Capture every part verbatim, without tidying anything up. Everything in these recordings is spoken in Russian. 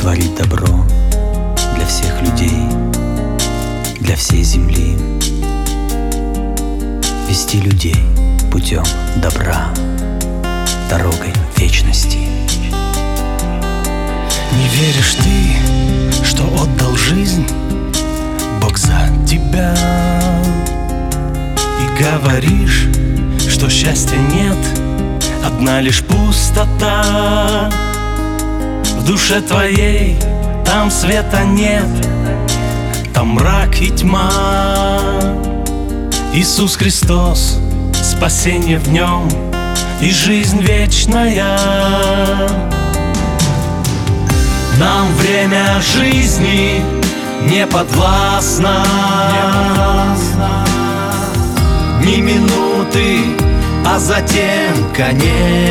творить добро для всех людей, для всей земли, вести людей путем добра, дорогой вечности. Не веришь ты, что отдал жизнь Бог за тебя, и говоришь, что счастья нет, одна лишь пустота. В душе твоей там света нет, там мрак и тьма. Иисус Христос, спасение в Нем и жизнь вечная. Нам время жизни не подвластно, ни минуты, а затем конец.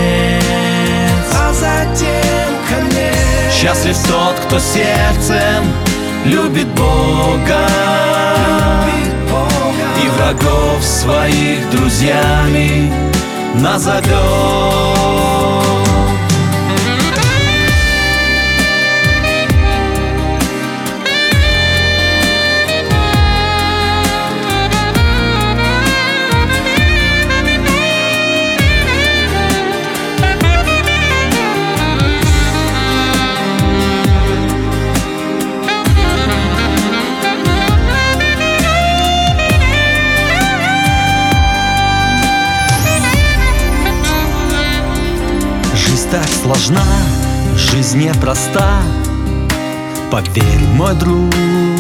А затем конец. Счастлив тот, кто сердцем любит Бога, любит Бога, и врагов своих друзьями назовет. Так сложна, жизнь непроста, поверь, мой друг.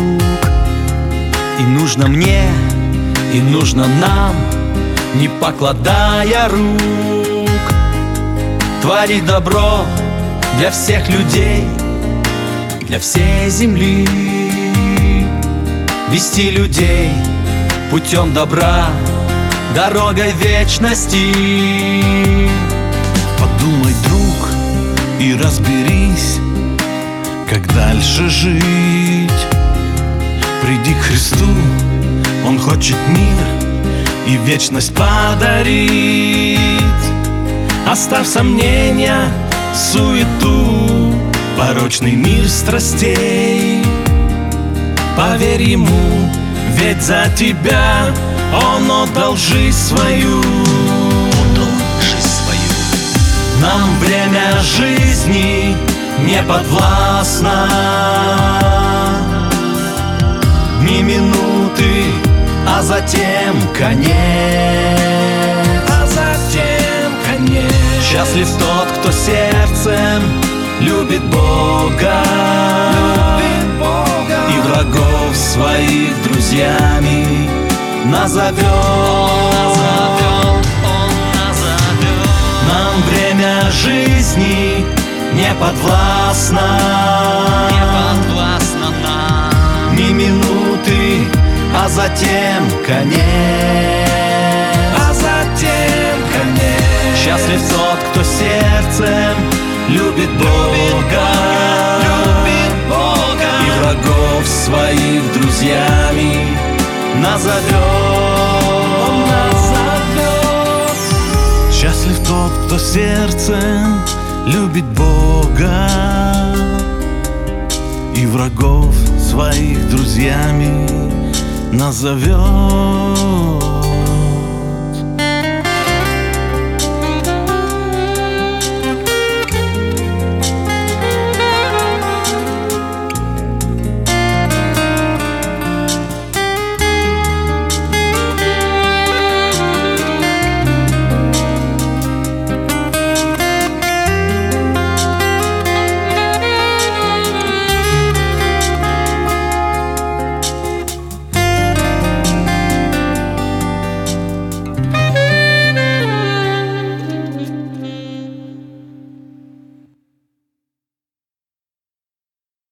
И нужно мне, и нужно нам, не покладая рук, творить добро для всех людей, для всей земли, вести людей путем добра, дорогой вечности. Подумай, друг, и разберись, как дальше жить. Приди к Христу, Он хочет мир и вечность подарить. Оставь сомнения, суету, порочный мир страстей. Поверь Ему, ведь за тебя Он отдал жизнь свою. Нам время жизни не подвластно, ни минуты, а затем конец. А затем конец. Счастлив тот, кто сердцем любит Бога, любит Бога, и врагов своих друзьями назовет. Нам время жизни не подвластно, не подвластно нам, ни минуты, а затем конец. А затем конец. Счастлив тот, кто сердцем любит Бога, любит Бога, и врагов своих друзьями назовет. Счастлив тот, кто сердцем любит Бога, и врагов своих друзьями назовет.